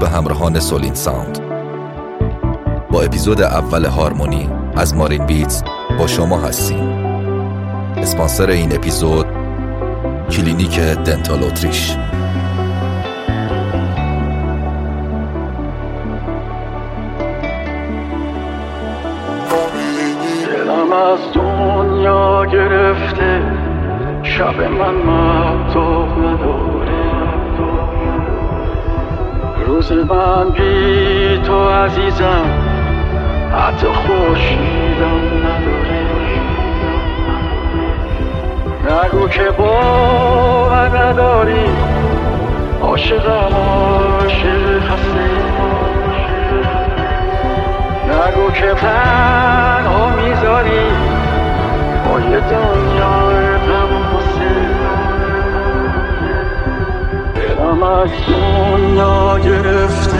به همراهان سولین ساوند. با اپیزود اول هارمونی از مارین بیتز با شما هستیم. اسپانسر این اپیزود کلینیک دنتال اتریش. دلم از دنیا گرفته، شب من مهتاب نداره، روز من بی تو عزیزم حتی خورشیدم نداره. نگو که باور نداری، عاشقم عاشق هستی. نگو که تنها میذاری با یه دنیای غم واسه. دلم از دنیا گرفته،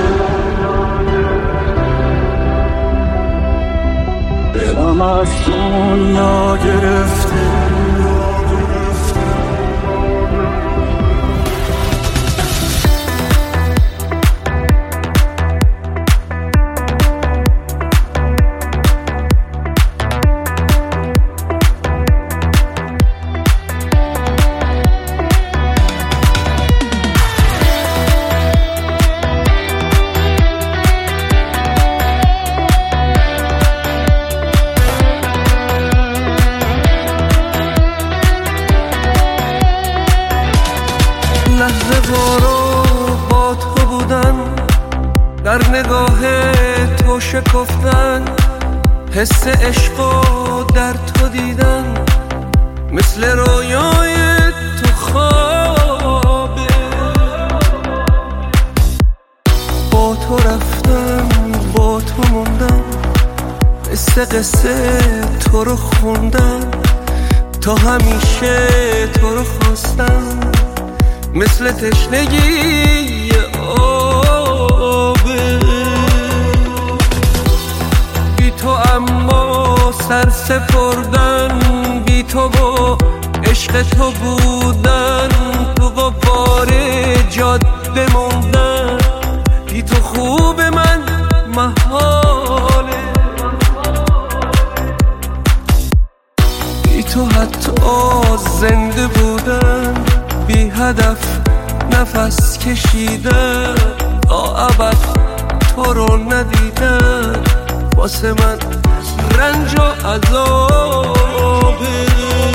دلم از دنیا گرفته. لحظه وارو با تو بودن، در نگاه تو شکفتن، حس عشقو در تو دیدن، مثل رویای تو خوابه. با تو رفتم با تو موندم، قصه تو رو خوندم، تا همیشه تو رو خواستم، مثل تشنگی آبه. بی تو اما سر سپردن، بی تو با عشق تو بودن، تو غبار جاده موندن، بی تو خوب من محاله. بی تو حتی زنده بودن، بی هدف نفس کشیدن، تا ابد تو رو ندیدن، واسه من رنج و عذابه.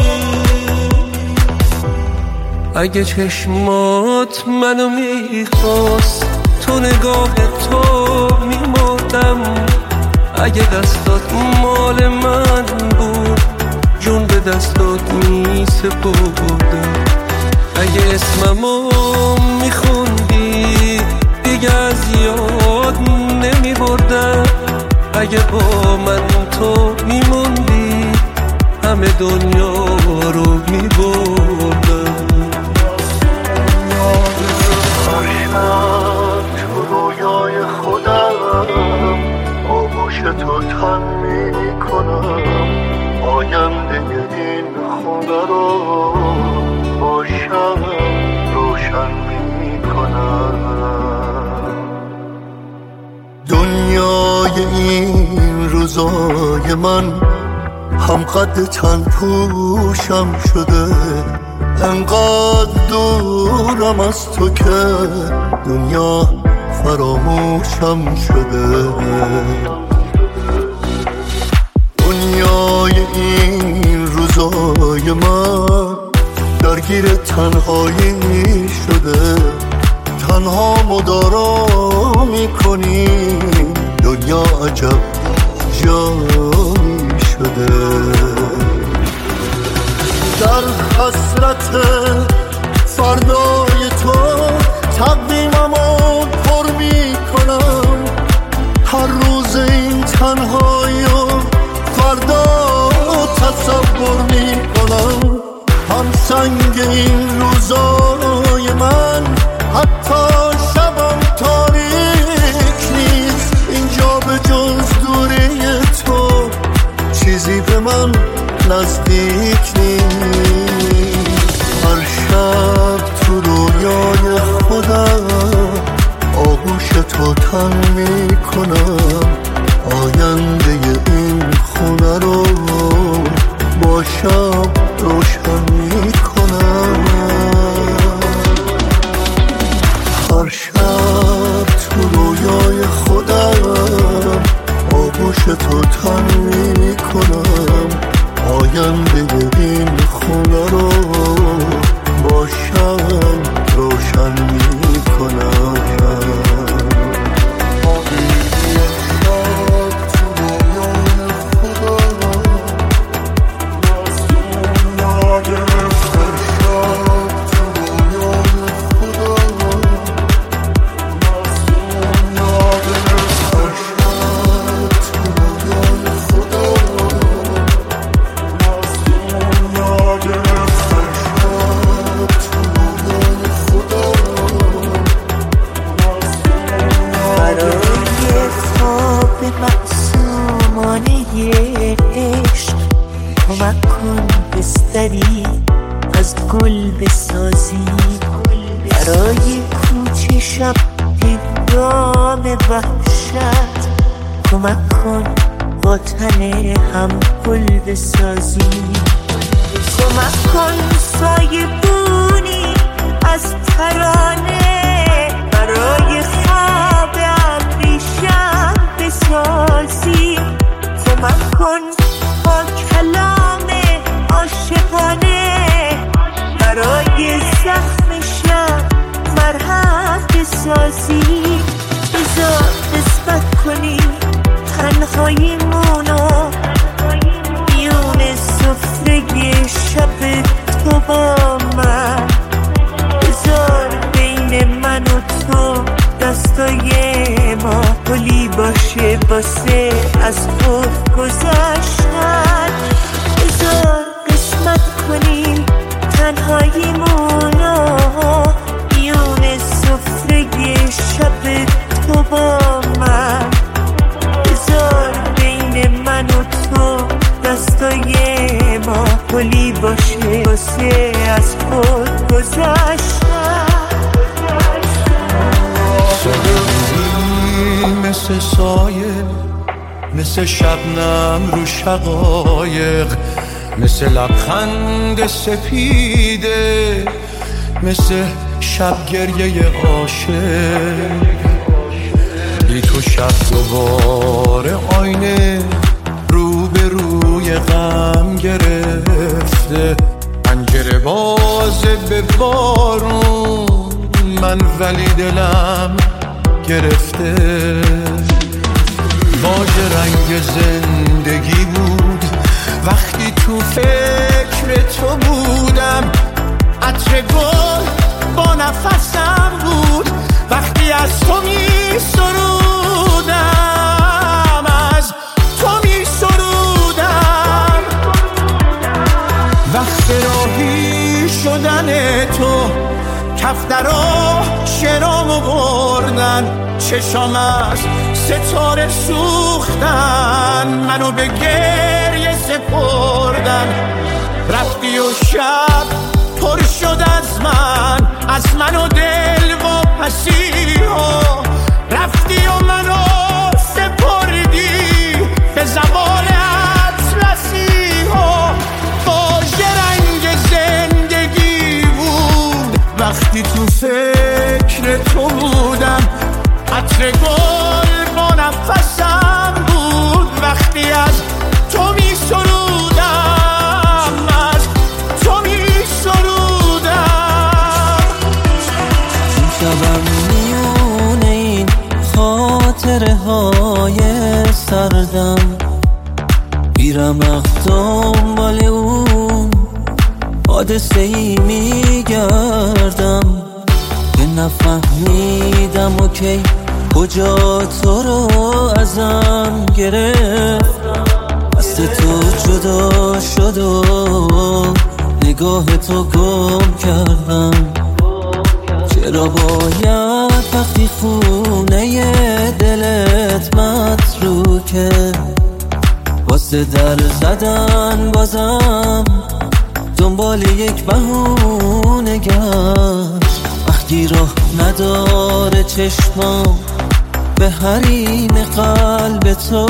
اگه چشمات منو میخواست، تو نگاه تو میمردم. اگه دستات مال من بود، جون به دستات میسپردم. اگه اسممو میخوندی، دیگه از یاد نمیبردم. اگه با من تو میموندی، همه دنیا رو میبردم. من تو رویای خودم آغوش تو تن میکنم، آینده این خونه رو باشم روشن میکنم. دنیای این روزای من هم قد چند پوشم شده، انقدر دورم از تو که دنیا فراموشم شده. دنیای این روزای من درگیر تنهایی شده، تنها مدارا میکنی، دنیا عجب جایی شده. در حسرت فردای تو تقویممو پر میکنم، هر روز این تنهایی فردا تصور میکنم. هم سنگ این روزای من حتی شبم تاریک نیست، اینجا به جز دوری تو چیزی به من نزدیک نیست. هر شب تو رویای خودم آغوش تو تن میکنم، آینده این خونه رو با شب روشن میکنم. هر شب تو رویای خودم آغوش تو تن میکنم، آینده این خونه رو با شب روشن میکنم. کمک کن بستری از گل بسازی، برای کوچه شب هنگام وحشت. کمک کن با تن هم گل بسازی، کمک کن سایه بونی از ترانه برای خواب ابریشم بسازی. کمک کن با کلام عاشقانه برای زخم شب مرهم بسازی. بذار قسمت کنی تنهاییمونو میون سفره شب تو با من. بذار بین من و تو دستای ما گلی باشه واسه از خود گذشتن. بذار قسمت کنیم تنهاییمونو میون سفره شب تو با من. بذار بین من و تو دستای ما گلی باشه واسه از خود گذشتن. مثل سایه، مثل شبنم رو شقایق، مثل لبخند سپیده، مثل شب گریه عاشق. بی تو شب دوباره آینه رو به روی غم گرفته، پنجره بازه به بارون من ولی دلم گرفته. باج رنگ زندگی بود وقتی تو فکر تو بودم، عطر گل با نفسم بود وقتی از تو می سرودم، از تو می سرودم. وقت راهی شدن تو کف درا شرامو بردن، چشام از ستاره سوختن، منو به گریه سپردن. رفتی و شب پر شد از من و دل و پسی ها. رفتی و منو سپردی به زبان اطلسی ها. باج رنگ زندگی بود وقتی تو فکر تو بودم، عطر گل با نفسم بود وقتی از تو می سرودم، از تو می سرودم. شبم میونه این خاطره های سردم، میرم دنبال اون حادثه ای میگردم که نفهمیدم و کی کجا تو رو ازم گرفت. دست تو جدا شد و نگاه تو گم کردم. چرا باید وقتی خونه دلت متروکه واسه در زدن بازم دنبال یک بهونه گشت؟ وقتی راه نداره چشمام به حریم قلب تو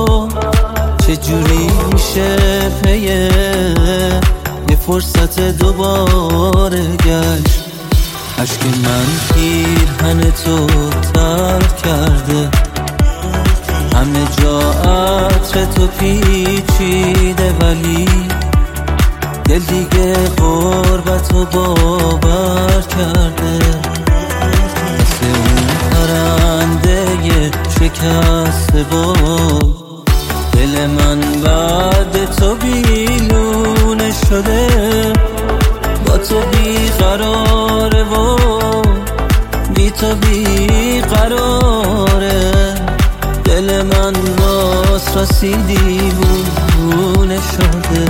چجوری میشه پیه یه فرصت دوباره گشت؟ عشق من پیرهن تو ترک کرده، همه جا عطر تو پیچیده، ولی دل دیگه غربت رو باور کرده. مثل اون پرنده شکسته بود دل من بعد تو بیلونه شده، با تو بیقراره و بی تو بیقراره. دل من راست راستی دیوونه شده.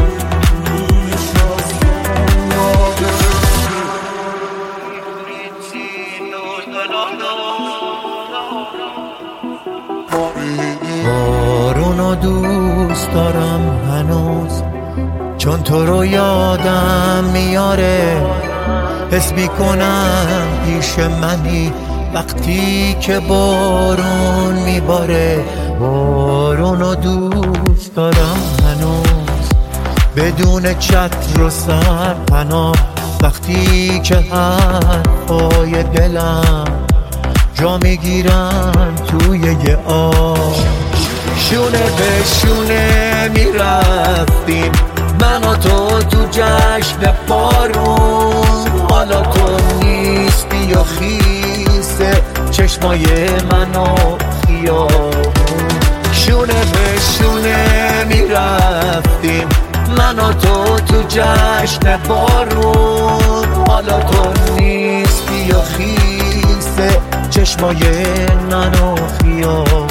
بارونو دوست دارم هنوز، چون تو رو یادم میاره. حس میکنم پیش منی وقتی که بارون میباره. بارونو دوست دارم هنوز، بدون چتر و سرپناه، وقتی که حرفای دلم جا میگیرن توی یه آب. شونه به شونه میرفتیم من و تو جشن بارون، حالا تو نیستی و خیسه چشمای من و خیابون. شونه به شونه میرفتیم من و تو جشن بارون، حالا تو نیستی و خیسه چشمای من و خیابون.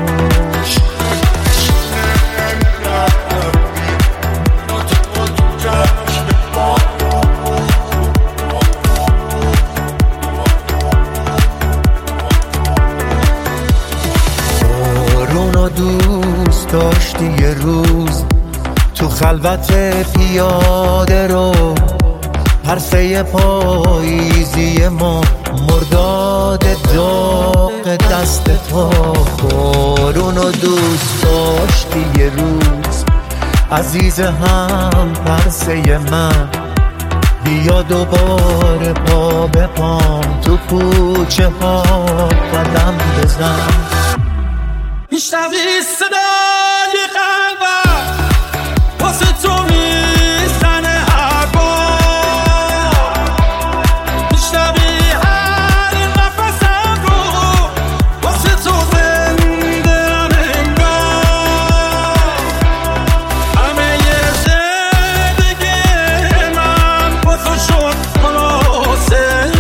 بارونو دوست داشتی یه روز تو خلوت پیاده رو، پرسه پاییزی ما مرداد داغ دست تو. بارونو دوست داشتی یه روز عزیز هم پرسه من، بیا دوباره پا به پام تو کوچه ها قدم بزن. میشنوی صدای قلبم واسه تو میزنه هر بار، میشنوی هر نفسم رو واسه تو زنده‌ام انگار. همه زندگی من با تو شد خلاصه.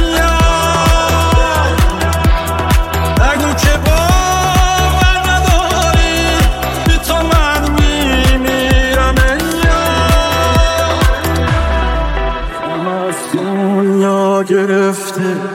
نگو که گرفته